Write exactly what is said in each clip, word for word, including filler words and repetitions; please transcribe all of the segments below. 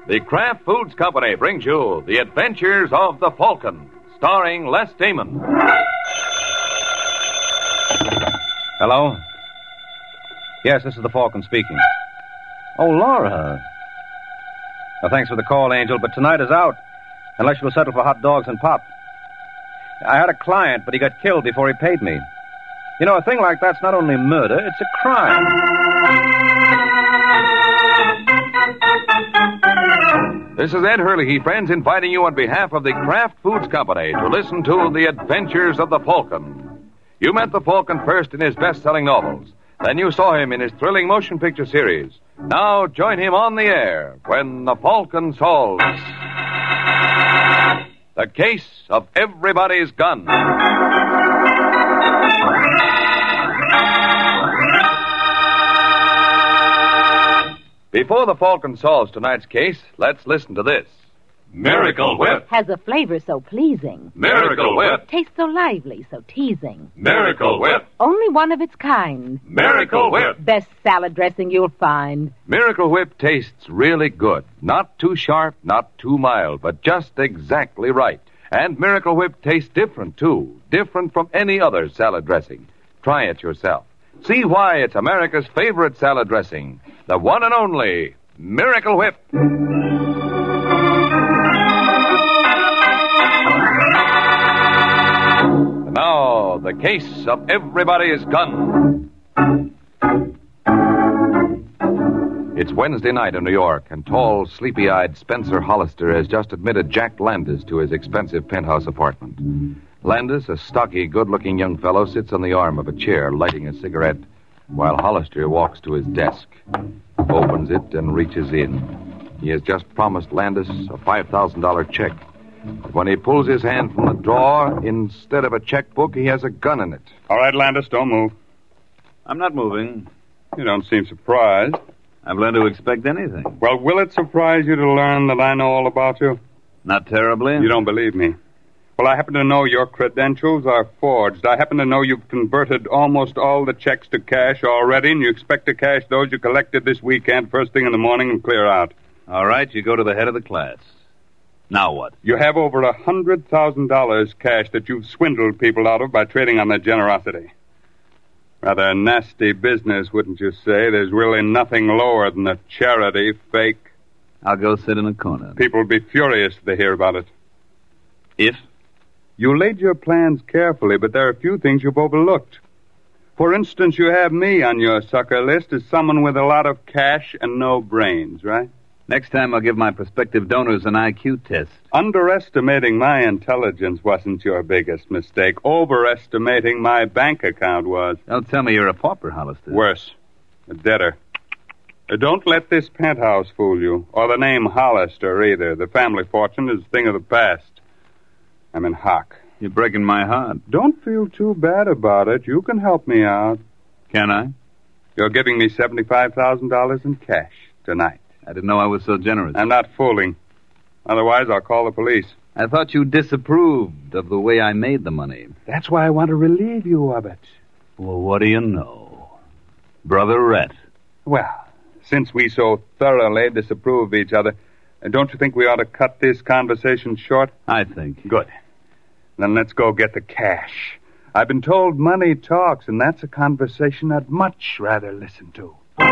The Kraft Foods Company brings you The Adventures of the Falcon, starring Les Damon. Hello? Yes, this is the Falcon speaking. Oh, Laura. Well, thanks for the call, Angel, but tonight is out, unless you'll settle for hot dogs and pop. I had a client, but he got killed before he paid me. You know, a thing like that's not only murder, it's a crime. This is Ed Hurley, friends, inviting you on behalf of the Kraft Foods Company to listen to The Adventures of the Falcon. You met the Falcon first in his best-selling novels. Then you saw him in his thrilling motion picture series. Now join him on the air when the Falcon solves the case of Everybody's Gun. Before the Falcon solves tonight's case, let's listen to this. Miracle Whip. Has a flavor so pleasing. Miracle Whip. Tastes so lively, so teasing. Miracle Whip. Only one of its kind. Miracle Whip. Best salad dressing you'll find. Miracle Whip tastes really good. Not too sharp, not too mild, but just exactly right. And Miracle Whip tastes different, too. Different from any other salad dressing. Try it yourself. See why it's America's favorite salad dressing. The one and only Miracle Whip. And now, the case of Everybody's Gun. It's Wednesday night in New York, and tall, sleepy-eyed Spencer Hollister has just admitted Jack Landis to his expensive penthouse apartment. Landis, a stocky, good-looking young fellow, sits on the arm of a chair, lighting a cigarette, while Hollister walks to his desk, opens it, and reaches in. He has just promised Landis a five thousand dollars check. But when he pulls his hand from the drawer, instead of a checkbook, he has a gun in it. All right, Landis, don't move. I'm not moving. You don't seem surprised. I've learned to expect anything. Well, will it surprise you to learn that I know all about you? Not terribly. You don't believe me. Well, I happen to know your credentials are forged. I happen to know you've converted almost all the checks to cash already, and you expect to cash those you collected this weekend first thing in the morning and clear out. All right, you go to the head of the class. Now what? You have over a hundred thousand dollars cash that you've swindled people out of by trading on their generosity. Rather a nasty business, wouldn't you say? There's really nothing lower than a charity fake. I'll go sit in a corner. People will be furious if they hear about it. If? You laid your plans carefully, but there are a few things you've overlooked. For instance, you have me on your sucker list as someone with a lot of cash and no brains, right? Next time I'll give my prospective donors an I Q test. Underestimating my intelligence wasn't your biggest mistake. Overestimating my bank account was. Don't tell me you're a pauper, Hollister. Worse. A debtor. Uh, Don't let this penthouse fool you, or the name Hollister either. The family fortune is a thing of the past. I'm in hock. You're breaking my heart. Don't feel too bad about it. You can help me out. Can I? You're giving me seventy-five thousand dollars in cash tonight. I didn't know I was so generous. I'm not fooling. Otherwise, I'll call the police. I thought you disapproved of the way I made the money. That's why I want to relieve you of it. Well, what do you know? Brother Rhett. Well, since we so thoroughly disapprove of each other, don't you think we ought to cut this conversation short? I think. Good. Then let's go get the cash. I've been told money talks, and that's a conversation I'd much rather listen to.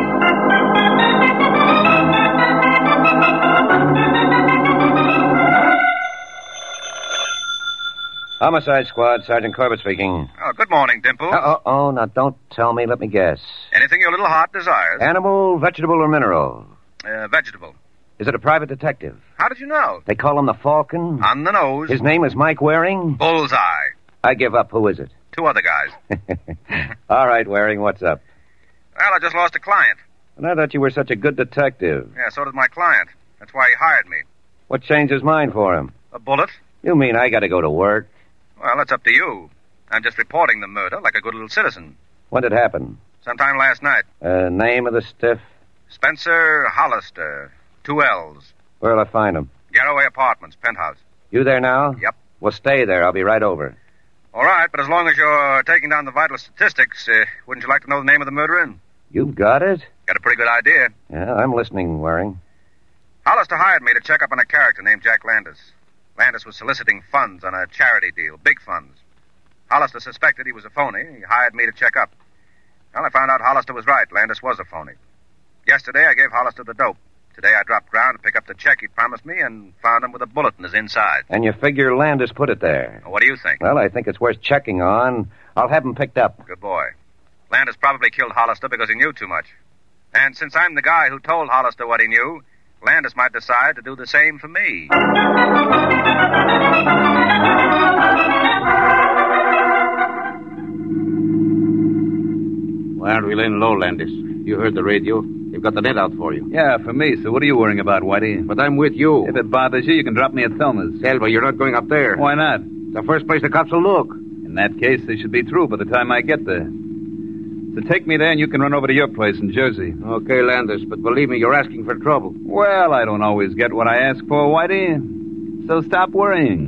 Homicide Squad, Sergeant Corbett speaking. Oh, good morning, Dimples. Oh, oh, oh, now don't tell me. Let me guess. Anything your little heart desires. Animal, vegetable, or mineral? Uh, vegetable. Is it a private detective? How did you know? They call him the Falcon? On the nose. His name is Mike Waring? Bullseye. I give up. Who is it? Two other guys. All right, Waring, what's up? Well, I just lost a client. And I thought you were such a good detective. Yeah, so did my client. That's why he hired me. What changed his mind for him? A bullet? You mean I gotta go to work? Well, that's up to you. I'm just reporting the murder like a good little citizen. When did it happen? Sometime last night. Uh, name of the stiff? Spencer Hollister. Two L's. Where'll I find him? Garraway Apartments, penthouse. You there now? Yep. Well, stay there. I'll be right over. All right, but as long as you're taking down the vital statistics, uh, wouldn't you like to know the name of the murderer? You've got it? Got a pretty good idea. Yeah, I'm listening, Waring. Hollister hired me to check up on a character named Jack Landis. Landis was soliciting funds on a charity deal, big funds. Hollister suspected he was a phony. He hired me to check up. Well, I found out Hollister was right. Landis was a phony. Yesterday, I gave Hollister the dope. Today, I dropped ground to pick up the check he promised me and found him with a bullet in his inside. And you figure Landis put it there? Well, what do you think? Well, I think it's worth checking on. I'll have him picked up. Good boy. Landis probably killed Hollister because he knew too much. And since I'm the guy who told Hollister what he knew, Landis might decide to do the same for me. Why aren't we laying low, Landis? You heard the radio. They've got the net out for you. Yeah, for me, so what are you worrying about, Whitey? But I'm with you. If it bothers you, you can drop me at Thelma's. Hell, but you're not going up there. Why not? The first place the cops will look. In that case, they should be through by the time I get there. So take me there and you can run over to your place in Jersey. Okay, Landis, but believe me, you're asking for trouble. Well, I don't always get what I ask for, Whitey. So stop worrying.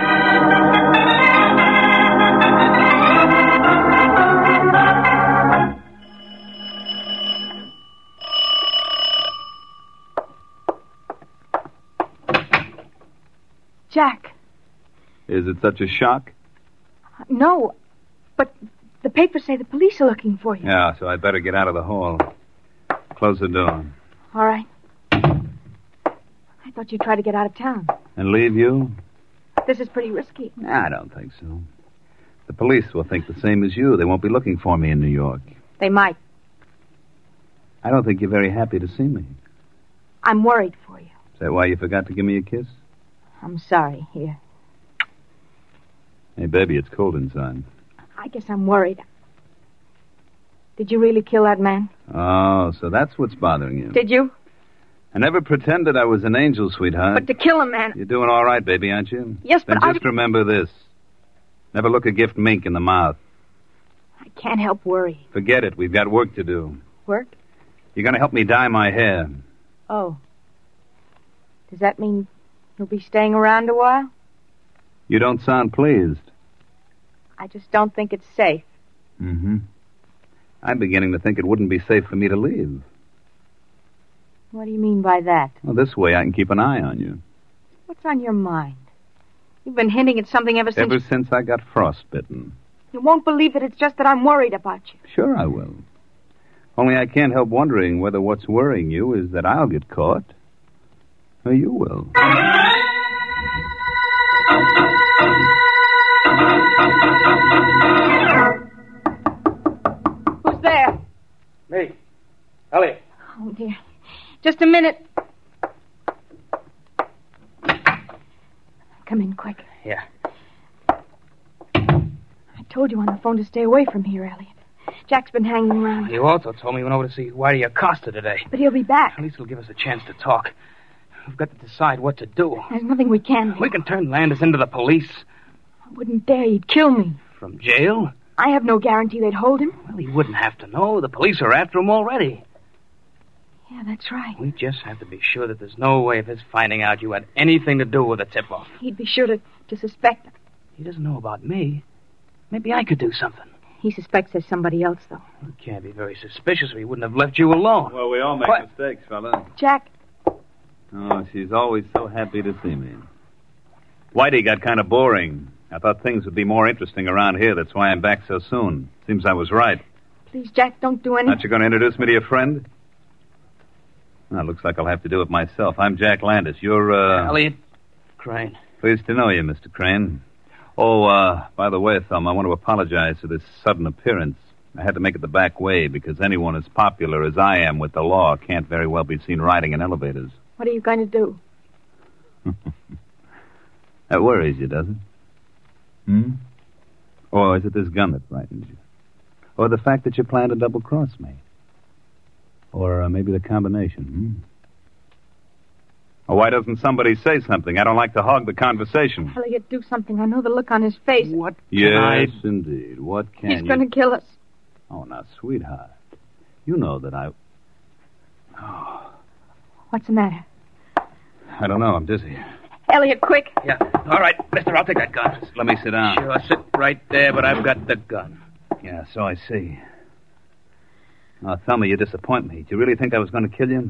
Jack. Is it such a shock? No, but the papers say the police are looking for you. Yeah, so I'd better get out of the hall. Close the door. All right. I thought you'd try to get out of town. And leave you? This is pretty risky. I don't think so. The police will think the same as you. They won't be looking for me in New York. They might. I don't think you're very happy to see me. I'm worried for you. Is that why you forgot to give me a kiss? I'm sorry. Here. Hey, baby, it's cold inside. I guess I'm worried. Did you really kill that man? Oh, so that's what's bothering you. Did you? I never pretended I was an angel, sweetheart. But to kill a man... You're doing all right, baby, aren't you? Yes, then but just I... remember this. Never look a gift mink in the mouth. I can't help worry. Forget it. We've got work to do. Work? You're going to help me dye my hair. Oh. Does that mean you'll be staying around a while? You don't sound pleased. I just don't think it's safe. Mm-hmm. I'm beginning to think it wouldn't be safe for me to leave. What do you mean by that? Well, this way I can keep an eye on you. What's on your mind? You've been hinting at something ever since... Ever since I got frostbitten. You won't believe it. It's just that I'm worried about you. Sure I will. Only I can't help wondering whether what's worrying you is that I'll get caught. Or you will. Who's there? Me. Elliot. Oh, dear. Just a minute. Come in quick. Yeah. I told you on the phone to stay away from here, Elliot. Jack's been hanging around. You also told me you went over to see Whitey Acosta today. But he'll be back. At least he'll give us a chance to talk. We've got to decide what to do. There's nothing we can do. We can turn Landis into the police. I wouldn't dare. He'd kill me. From jail? I have no guarantee they'd hold him. Well, he wouldn't have to know. The police are after him already. Yeah, that's right. We just have to be sure that there's no way of his finding out you had anything to do with the tip-off. He'd be sure to, to suspect. He doesn't know about me. Maybe I could do something. He suspects there's somebody else, though. He can't be very suspicious or he wouldn't have left you alone. Well, we all make What? mistakes, fella. Jack. Oh, she's always so happy to see me. Whitey got kind of boring. I thought things would be more interesting around here. That's why I'm back so soon. Seems I was right. Please, Jack, don't do anything. Aren't you going to introduce me to your friend? Well, looks like I'll have to do it myself. I'm Jack Landis. You're, uh... Elliot Crane. Pleased to know you, Mister Crane. Oh, uh, by the way, Thelma, I want to apologize for this sudden appearance. I had to make it the back way because anyone as popular as I am with the law can't very well be seen riding in elevators. What are you going to do? That worries you, does it? Hmm? Or is it this gun that frightens you? Or the fact that you plan to double-cross me? Or uh, maybe the combination, hmm? Or why doesn't somebody say something? I don't like to hog the conversation. Elliot, do something. I know the look on his face. What can Yes, I... indeed. What can He's you... going to kill us. Oh, now, sweetheart. You know that I... Oh, What's the matter? I don't know. I'm dizzy. Elliot, quick. Yeah. All right, mister, I'll take that gun. Just let me sit down. Sure, sit right there, but I've got the gun. Yeah, so I see. Now, tell me, you disappoint me. Do you really think I was going to kill you?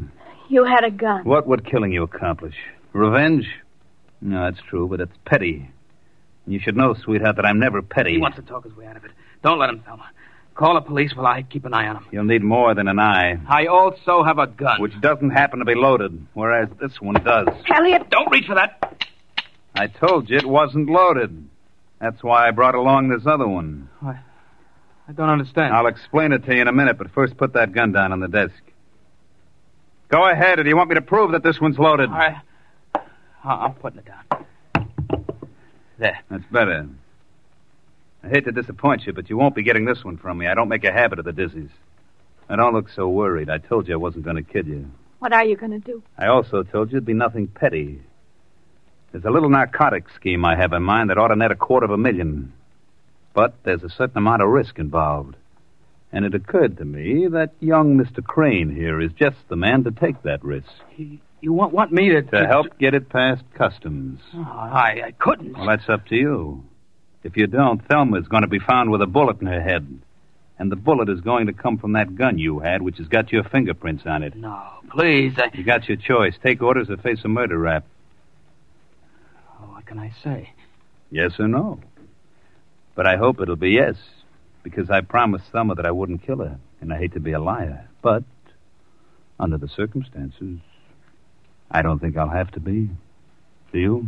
You had a gun. What would killing you accomplish? Revenge? No, that's true, but it's petty. You should know, sweetheart, that I'm never petty. He wants to talk his way out of it. Don't let him, Thelma. Call the police while I keep an eye on him. You'll need more than an eye. I also have a gun. Which doesn't happen to be loaded, whereas this one does. Elliot! Don't reach for that. I told you it wasn't loaded. That's why I brought along this other one. I, I don't understand. I'll explain it to you in a minute, but first put that gun down on the desk. Go ahead, or do you want me to prove that this one's loaded? All right. I'm putting it down. There. That's better. I hate to disappoint you, but you won't be getting this one from me. I don't make a habit of the dizzies. I don't look so worried. I told you I wasn't going to kid you. What are you going to do? I also told you it'd be nothing petty. There's a little narcotic scheme I have in mind that ought to net a quarter of a million. But there's a certain amount of risk involved. And it occurred to me that young Mister Crane here is just the man to take that risk. You, you want, want me to... To help get it past customs. Oh, I, I couldn't. Well, that's up to you. If you don't, Thelma's going to be found with a bullet in her head. And the bullet is going to come from that gun you had, which has got your fingerprints on it. No, please, I... You got your choice. Take orders or face a murder rap. Oh, what can I say? Yes or no. But I hope it'll be yes, because I promised Thelma that I wouldn't kill her, and I hate to be a liar. But, under the circumstances, I don't think I'll have to be. Do you?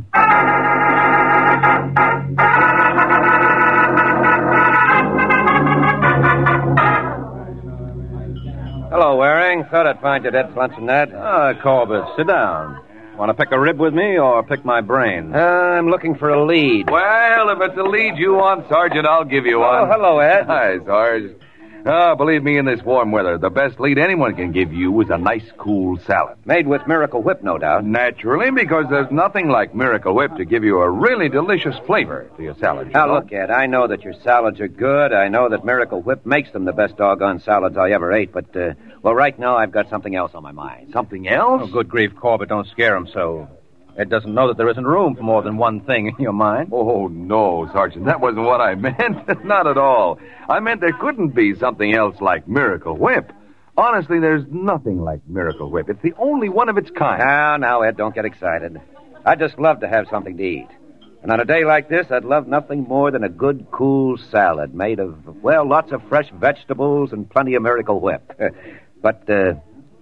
Hello, Waring. Thought I'd find you dead luncheon that. Ah, Corbett, sit down. Want to pick a rib with me or pick my brain? Uh, I'm looking for a lead. Well, if it's a lead you want, Sergeant, I'll give you one. Oh, hello, Ed. Hi, Sarge. Ah, believe me, in this warm weather, the best lead anyone can give you is a nice, cool salad. Made with Miracle Whip, no doubt. Naturally, because there's nothing like Miracle Whip to give you a really delicious flavor to your salad. you Now, know? look, Ed, I know that your salads are good. I know that Miracle Whip makes them the best doggone salads I ever ate. But, uh, well, right now I've got something else on my mind. Something else? Oh, good grief, Corbett, don't scare him so. Ed doesn't know that there isn't room for more than one thing in your mind. Oh, no, Sergeant. That wasn't what I meant. Not at all. I meant there couldn't be something else like Miracle Whip. Honestly, there's nothing like Miracle Whip. It's the only one of its kind. Now, now, Ed, don't get excited. I'd just love to have something to eat. And on a day like this, I'd love nothing more than a good, cool salad made of, well, lots of fresh vegetables and plenty of Miracle Whip. But, uh,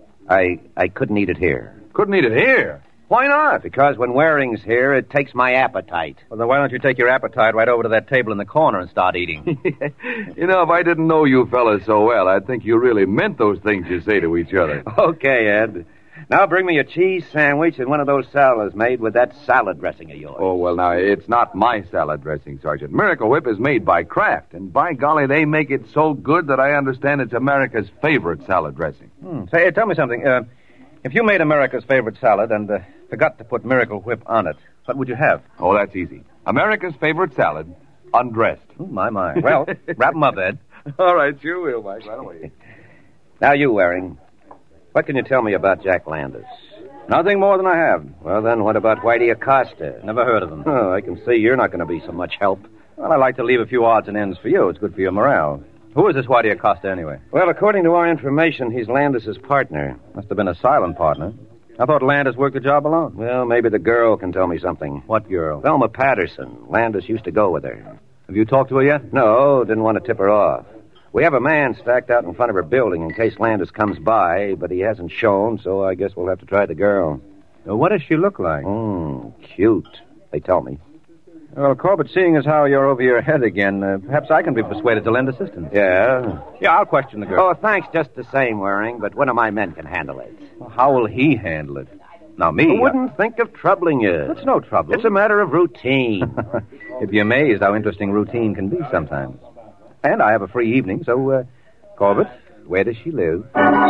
I, I couldn't eat it here. Couldn't eat it here? Why not? Because when Waring's here, it takes my appetite. Well, then why don't you take your appetite right over to that table in the corner and start eating? You know, if I didn't know you fellas so well, I'd think you really meant those things you say to each other. Okay, Ed. Now bring me a cheese sandwich and one of those salads made with that salad dressing of yours. Oh, well, now, it's not my salad dressing, Sergeant. Miracle Whip is made by Kraft, and by golly, they make it so good that I understand it's America's favorite salad dressing. Hmm. Say, tell me something. Uh, if you made America's favorite salad and uh, forgot to put Miracle Whip on it, what would you have? Oh, that's easy. America's favorite salad, undressed. Oh, my, my. Well, wrap 'em up, Ed. All right, sure will, Mike. Right away. Now you, Waring. What can you tell me about Jack Landis? Nothing more than I have. Well, then, what about Whitey Acosta? Never heard of them. Oh, I can see you're not going to be so much help. Well, I like to leave a few odds and ends for you. It's good for your morale. Who is this Whitey Acosta, anyway? Well, according to our information, he's Landis's partner. Must have been a silent partner. I thought Landis worked the job alone. Well, maybe the girl can tell me something. What girl? Thelma Patterson. Landis used to go with her. Have you talked to her yet? No, didn't want to tip her off. We have a man stacked out in front of her building in case Landis comes by, but he hasn't shown, so I guess we'll have to try the girl. Well, what does she look like? Hmm, cute, they tell me. Well, Corbett, seeing as how you're over your head again, uh, perhaps I can be persuaded to lend assistance. Yeah? Yeah, I'll question the girl. Oh, thanks just the same, Waring, but one of my men can handle it. Well, how will he handle it? Now, me... I wouldn't think of troubling you. It's no trouble. It's a matter of routine. You'd be amazed how interesting routine can be sometimes. And I have a free evening, so, uh, Corbett, where does she live?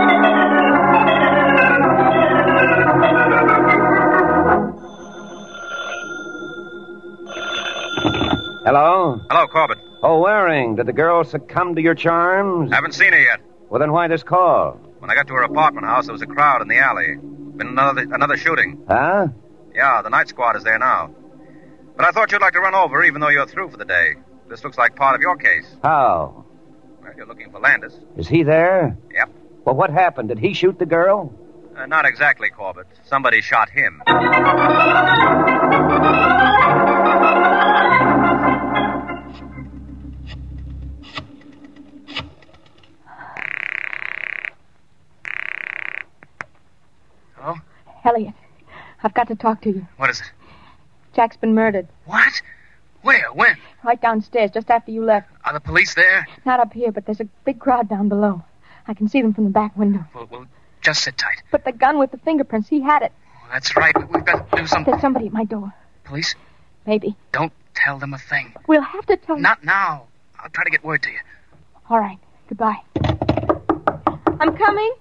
Hello? Hello, Corbett. Oh, Waring, did the girl succumb to your charms? Haven't seen her yet. Well, then why this call? When I got to her apartment house, there was a crowd in the alley. Been another another shooting. Huh? Yeah, the night squad is there now. But I thought you'd like to run over, even though you're through for the day. This looks like part of your case. How? Well, you're looking for Landis. Is he there? Yep. Well, what happened? Did he shoot the girl? Uh, Uh, not exactly, Corbett. Somebody shot him. Hello? Elliot, I've got to talk to you. What is it? Jack's been murdered. What? Where? When? Right downstairs, just after you left. Are the police there? Not up here, but there's a big crowd down below. I can see them from the back window. Well, well just sit tight. But the gun with the fingerprints, he had it. Oh, that's right. We- We've got to do something. There's somebody at my door. Police? Maybe. Don't tell them a thing. We'll have to tell them. Not now. I'll try to get word to you. All right. Goodbye. I'm coming.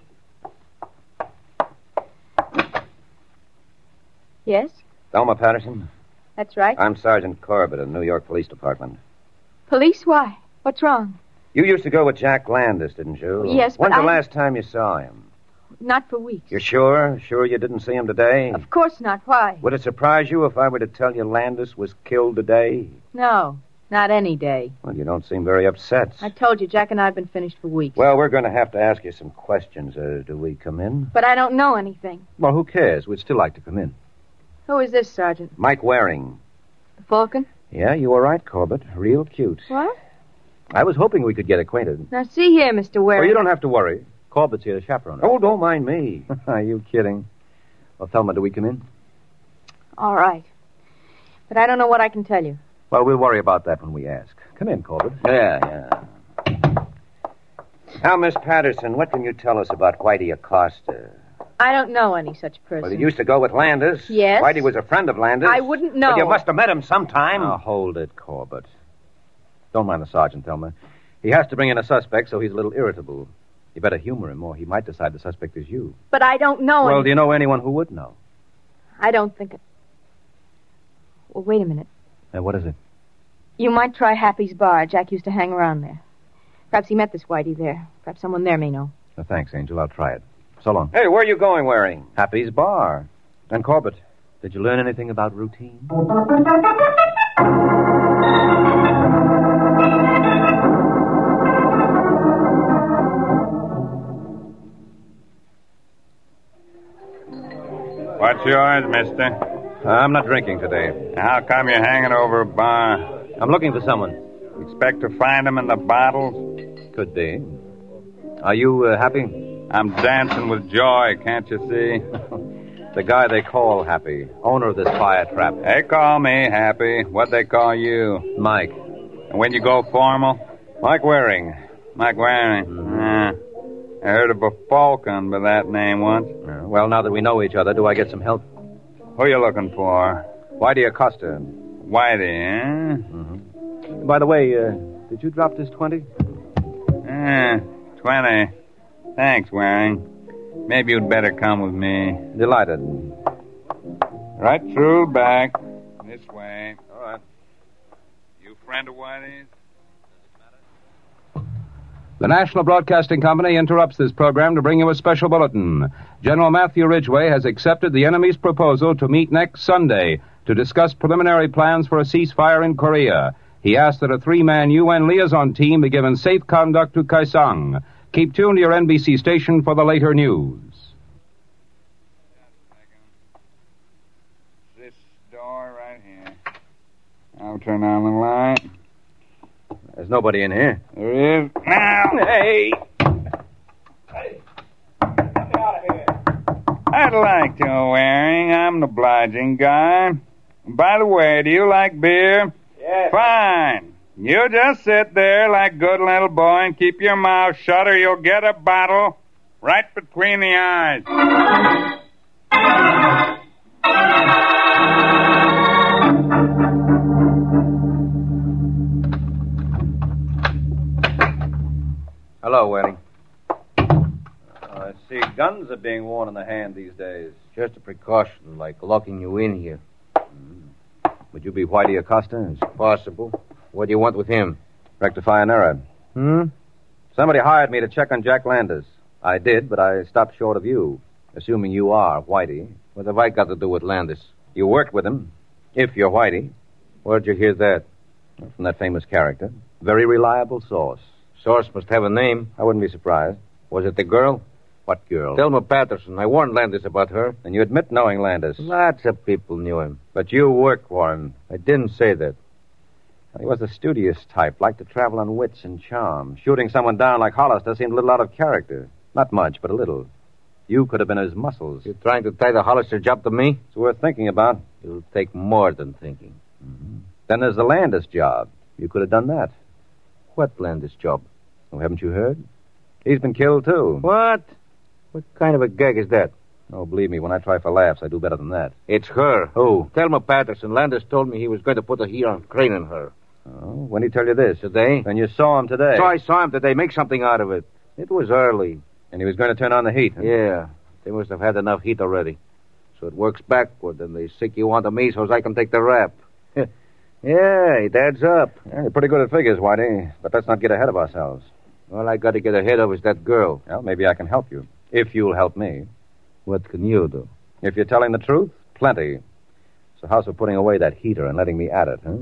Yes, Thelma Patterson? that's right. I'm Sergeant Corbett of the New York Police Department. Police? Why? What's wrong? You used to go with Jack Landis, didn't you? Yes, but When's the I- last time you saw him? Not for weeks. You're sure? Sure you didn't see him today? Of course not. Why? Would it surprise you if I were to tell you Landis was killed today? No, not any day. Well, you don't seem very upset. I told you, Jack and I have been finished for weeks. Well, we're going to have to ask you some questions. Uh, do we come in? But I don't know anything. Well, who cares? We'd still like to come in. Who is this, Sergeant? Mike Waring. The Falcon? Yeah, you were right, Corbett. Real cute. What? I was hoping we could get acquainted. Now, see here, Mister Waring. Well, you don't have to worry. Corbett's here to chaperone us. Oh, don't mind me. Are you kidding? Well, Thelma, do we come in? All right. But I don't know what I can tell you. Well, we'll worry about that when we ask. Come in, Corbett. Yeah, yeah. Now, Miss Patterson, what can you tell us about Whitey Acosta? I don't know any such person. Well, you used to go with Landis. Yes. Whitey was a friend of Landis. I wouldn't know. But you must have met him sometime. Now, hold it, Corbett. Don't mind the sergeant, Thelma. He has to bring in a suspect, so he's a little irritable. You better humor him, or he might decide the suspect is you. But I don't know Well, any... do you know anyone who would know? I don't think... It... Well, wait a minute. Uh, what is it? You might try Happy's Bar. Jack used to hang around there. Perhaps he met this Whitey there. Perhaps someone there may know. Uh, thanks, Angel. I'll try it. So long. Hey, where are you going, Waring? Happy's Bar. And Corbett, did you learn anything about routine? What's yours, mister? I'm not drinking today. How come you're hanging over a bar? I'm looking for someone. Expect to find him in the bottles? Could be. Are you uh, happy? I'm dancing with joy, can't you see? The guy they call Happy, owner of this fire trap. They call me Happy. What they call you? Mike. And when you go formal? Mike Waring. Mike Waring. Mm-hmm. Uh, I heard of a Falcon by that name once. Uh, well, now that we know each other, do I get some help? Who you looking for? Whitey Acosta. Whitey, eh? Mm-hmm. By the way, uh, did you drop this twenty? Eh, twenty. Thanks, Waring. Maybe you'd better come with me. Delighted. Right through back. This way. All right. You friend of Whitey's? The National Broadcasting Company interrupts this program to bring you a special bulletin. General Matthew Ridgway has accepted the enemy's proposal to meet next Sunday to discuss preliminary plans for a ceasefire in Korea. He asked that a three-man U N liaison team be given safe conduct to Kaesong. Keep tuned to your N B C station for the later news. This door right here. I'll turn on the light. There's nobody in here. There is now. Hey! I'd like to, Waring. I'm an obliging guy. By the way, do you like beer? Yes. Fine. You just sit there like a good little boy and keep your mouth shut or you'll get a bottle right between the eyes. Hello, Waring. Uh, I see guns are being worn in the hand these days. Just a precaution, like locking you in here. Mm. Would you be Whitey Acosta? It's possible. What do you want with him? Rectify an error. Hmm? Somebody hired me to check on Jack Landis. I did, but I stopped short of you. Assuming you are Whitey. What have I got to do with Landis? You worked with him. If you're Whitey. Where'd you hear that? From that famous character. Very reliable source. Source must have a name. I wouldn't be surprised. Was it the girl? What girl? Thelma Patterson. I warned Landis about her. And you admit knowing Landis. Lots of people knew him. But you worked for him. I didn't say that. He was a studious type, liked to travel on wits and charm. Shooting someone down like Hollister seemed a little out of character. Not much, but a little. You could have been his muscles. You're trying to tie the Hollister job to me? It's worth thinking about. It'll take more than thinking. Mm-hmm. Then there's the Landis job. You could have done that. What Landis job? Oh, haven't you heard? He's been killed, too. What? What kind of a gag is that? Oh, believe me, when I try for laughs, I do better than that. It's her. Who? Thelma Patterson. Landis told me he was going to put a heel on Crane and her. Oh, when did he tell you this? Today. Then you saw him today. So I saw him today. Make something out of it. It was early. And he was going to turn on the heat. Huh? Yeah. They must have had enough heat already. So it works backward, and they sick you onto me so as I can take the rap. Yeah, it adds up. Yeah, you're pretty good at figures, Whitey. But let's not get ahead of ourselves. All I got to get ahead of is that girl. Well, maybe I can help you. If you'll help me. What can you do? If you're telling the truth, plenty. So how's for putting away that heater and letting me at it, huh?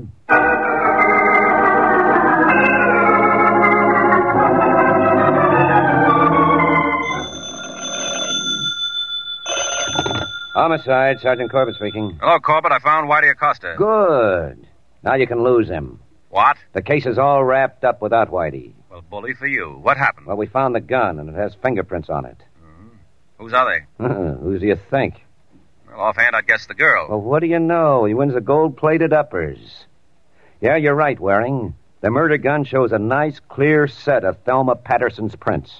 Homicide, Sergeant Corbett speaking. Hello, Corbett. I found Whitey Acosta. Good. Now you can lose him. What? The case is all wrapped up without Whitey. Well, bully for you. What happened? Well, we found the gun, and it has fingerprints on it. Mm-hmm. Whose are they? Who do you think? Well, offhand, I'd guess the girl. Well, what do you know? He wins the gold-plated uppers. Yeah, you're right, Waring. The murder gun shows a nice, clear set of Thelma Patterson's prints.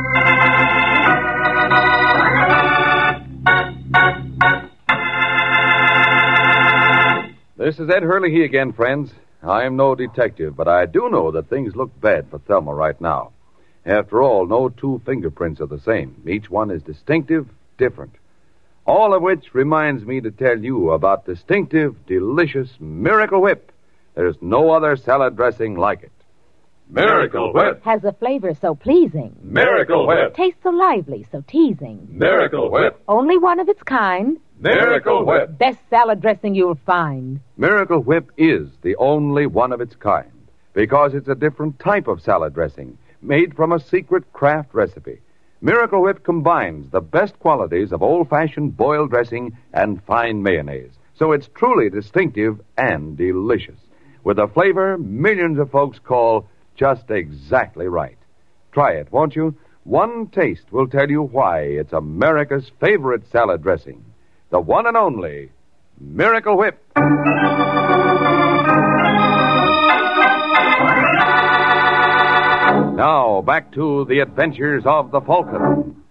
This is Ed Hurley again, friends. I am no detective, but I do know that things look bad for Thelma right now. After all, no two fingerprints are the same. Each one is distinctive, different. All of which reminds me to tell you about distinctive, delicious Miracle Whip. There's no other salad dressing like it. Miracle Whip. Has a flavor so pleasing. Miracle Whip. Tastes so lively, so teasing. Miracle Whip. Only one of its kind. Miracle Whip. Best salad dressing you'll find. Miracle Whip is the only one of its kind because it's a different type of salad dressing made from a secret craft recipe. Miracle Whip combines the best qualities of old-fashioned boiled dressing and fine mayonnaise, so it's truly distinctive and delicious, with a flavor millions of folks call just exactly right. Try it, won't you? One taste will tell you why it's America's favorite salad dressing. The one and only Miracle Whip. Now, back to the adventures of the Falcon.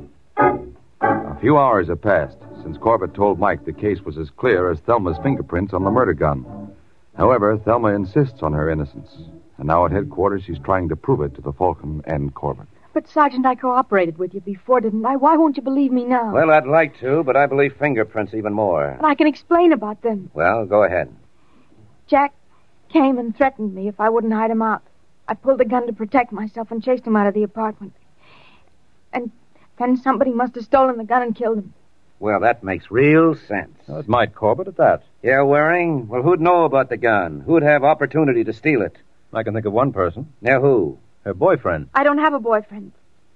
A few hours have passed since Corbett told Mike the case was as clear as Thelma's fingerprints on the murder gun. However, Thelma insists on her innocence. And now at headquarters, she's trying to prove it to the Falcon and Corbett. But, Sergeant, I cooperated with you before, didn't I? Why won't you believe me now? Well, I'd like to, but I believe fingerprints even more. And I can explain about them. Well, go ahead. Jack came and threatened me if I wouldn't hide him out. I pulled the gun to protect myself and chased him out of the apartment. And then somebody must have stolen the gun and killed him. Well, that makes real sense. Well, it might, Corbett, at that. Yeah, Waring? Well, who'd know about the gun? Who'd have opportunity to steal it? I can think of one person. Now, who? Her boyfriend. I don't have a boyfriend.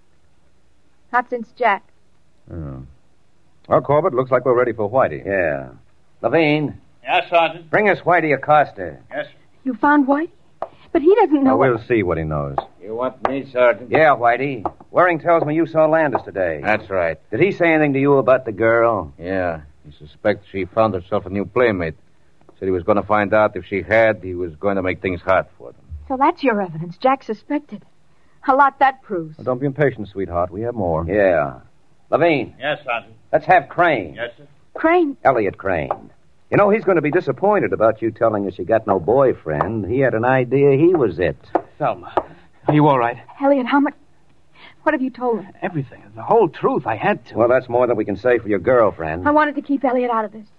Not since Jack. Oh. Well, Corbett, looks like we're ready for Whitey. Yeah. Levine. Yes, Sergeant. Bring us Whitey Acosta. Yes, sir. You found Whitey? But he doesn't know... Now, we'll what... see what he knows. You want me, Sergeant? Yeah, Whitey. Waring tells me you saw Landis today. That's right. Did he say anything to you about the girl? Yeah. He suspects she found herself a new playmate. Said he was going to find out if she had. He was going to make things hard for them. So that's your evidence. Jack suspected. A lot that proves. Well, don't be impatient, sweetheart. We have more. Yeah. Levine. Yes, Sergeant. Let's have Crane. Yes, sir. Crane? Elliot Crane. You know, he's going to be disappointed about you telling us you got no boyfriend. He had an idea he was it. Thelma, are you all right? Elliot, how much... What have you told him? Everything. The whole truth. I had to. Well, that's more than we can say for your girlfriend. I wanted to keep Elliot out of this.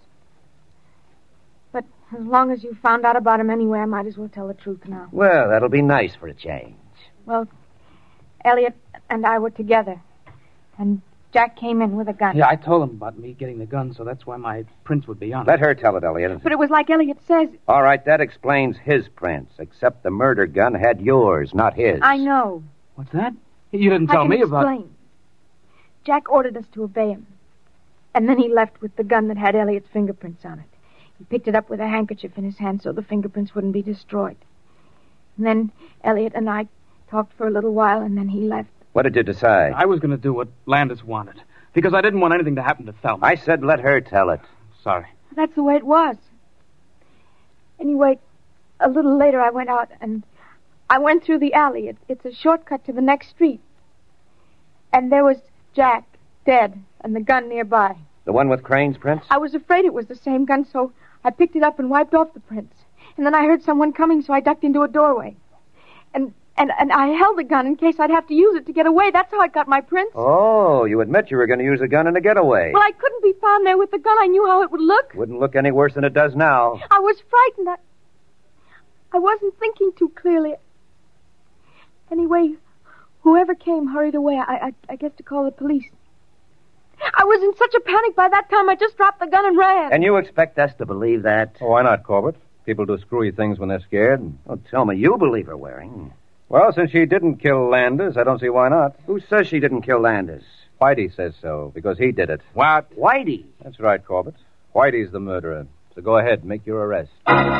But as long as you found out about him anyway, I might as well tell the truth now. Well, that'll be nice for a change. Well, Elliot and I were together. And Jack came in with a gun. Yeah, I told him about me getting the gun, so that's why my prints would be on it. Let her tell it, Elliot. But it was like Elliot says. All right, that explains his prints, except the murder gun had yours, not his. I know. What's that? You didn't tell I can me about... explain. Jack ordered us to obey him. And then he left with the gun that had Elliot's fingerprints on it. He picked it up with a handkerchief in his hand so the fingerprints wouldn't be destroyed. And then Elliot and I talked for a little while, and then he left. What did you decide? I was going to do what Landis wanted, because I didn't want anything to happen to Thelma. I said let her tell it. Sorry. That's the way it was. Anyway, a little later I went out, and I went through the alley. It, it's a shortcut to the next street. And there was Jack, dead, and the gun nearby. The one with Crane's prints? I was afraid it was the same gun, so I picked it up and wiped off the prints. And then I heard someone coming, so I ducked into a doorway. And and, and I held the gun in case I'd have to use it to get away. That's how I got my prints. Oh, you admit you were going to use a gun in a getaway. Well, I couldn't be found there with the gun. I knew how it would look. Wouldn't look any worse than it does now. I was frightened. I, I wasn't thinking too clearly. Anyway, whoever came hurried away, I, I, I guess to call the police. I was in such a panic by that time, I just dropped the gun and ran. And you expect us to believe that? Oh, why not, Corbett? People do screwy things when they're scared. Oh, tell me, you believe her, Waring. Well, since she didn't kill Landis, I don't see why not. Who says she didn't kill Landis? Whitey says so, because he did it. What? Whitey? That's right, Corbett. Whitey's the murderer. So go ahead, make your arrest.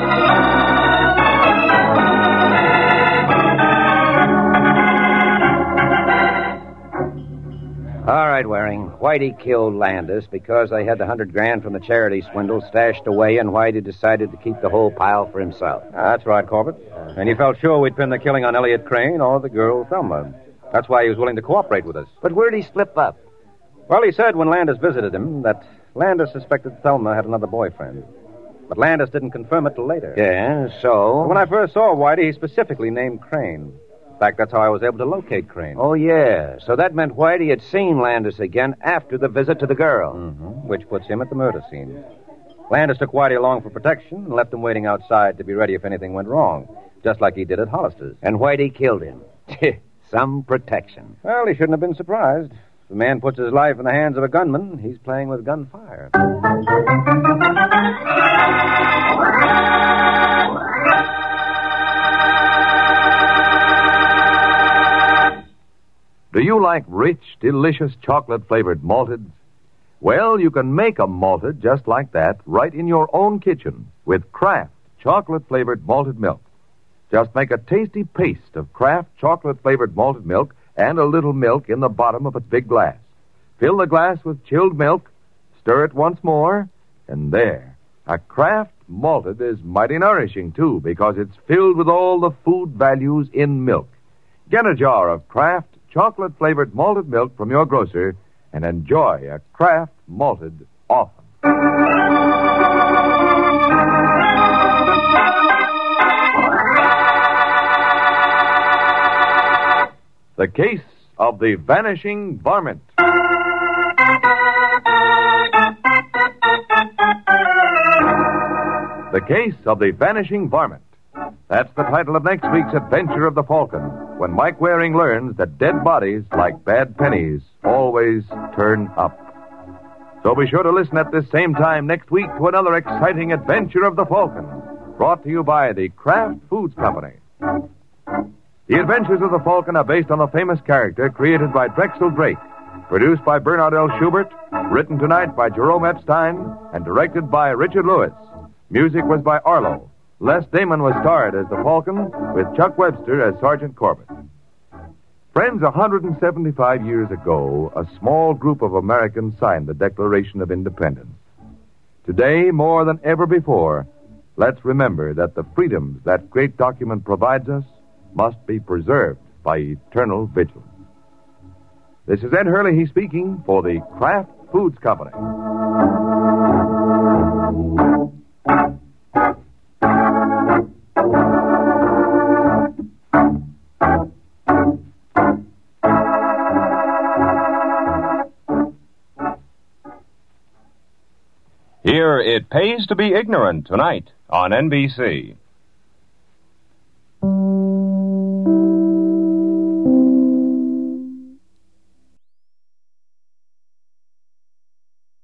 All right, Waring. Whitey killed Landis because they had the hundred grand from the charity swindle stashed away, and Whitey decided to keep the whole pile for himself. That's right, Corbett. And he felt sure we'd pin the killing on Elliot Crane or the girl Thelma. That's why he was willing to cooperate with us. But where'd he slip up? Well, he said when Landis visited him that Landis suspected Thelma had another boyfriend. But Landis didn't confirm it till later. Yeah, so? When I first saw Whitey, he specifically named Crane. In fact, that's how I was able to locate Crane. Oh, yeah. So that meant Whitey had seen Landis again after the visit to the girl. Mm-hmm. Which puts him at the murder scene. Landis took Whitey along for protection and left him waiting outside to be ready if anything went wrong, just like he did at Hollister's. And Whitey killed him. Some protection. Well, he shouldn't have been surprised. If a man puts his life in the hands of a gunman, he's playing with gunfire. Do you like rich, delicious chocolate-flavored malted? Well, you can make a malted just like that right in your own kitchen with Kraft chocolate-flavored malted milk. Just make a tasty paste of Kraft chocolate-flavored malted milk and a little milk in the bottom of a big glass. Fill the glass with chilled milk, stir it once more, and there. A Kraft malted is mighty nourishing, too, because it's filled with all the food values in milk. Get a jar of Kraft chocolate-flavored malted milk from your grocer and enjoy a Kraft malted often. The Case of the Vanishing Varmint. The Case of the Vanishing Varmint. That's the title of next week's Adventure of the Falcon, when Mike Waring learns that dead bodies, like bad pennies, always turn up. So be sure to listen at this same time next week to another exciting Adventure of the Falcon, brought to you by the Kraft Foods Company. The Adventures of the Falcon are based on a famous character created by Drexel Drake, produced by Bernard L. Schubert, written tonight by Jerome Epstein, and directed by Richard Lewis. Music was by Arlo. Les Damon was starred as the Falcon, with Chuck Webster as Sergeant Corbett. Friends, one hundred seventy-five years ago, a small group of Americans signed the Declaration of Independence. Today, more than ever before, let's remember that the freedoms that great document provides us must be preserved by eternal vigilance. This is Ed Hurley speaking for the Kraft Foods Company. Here, It Pays to Be Ignorant tonight on N B C.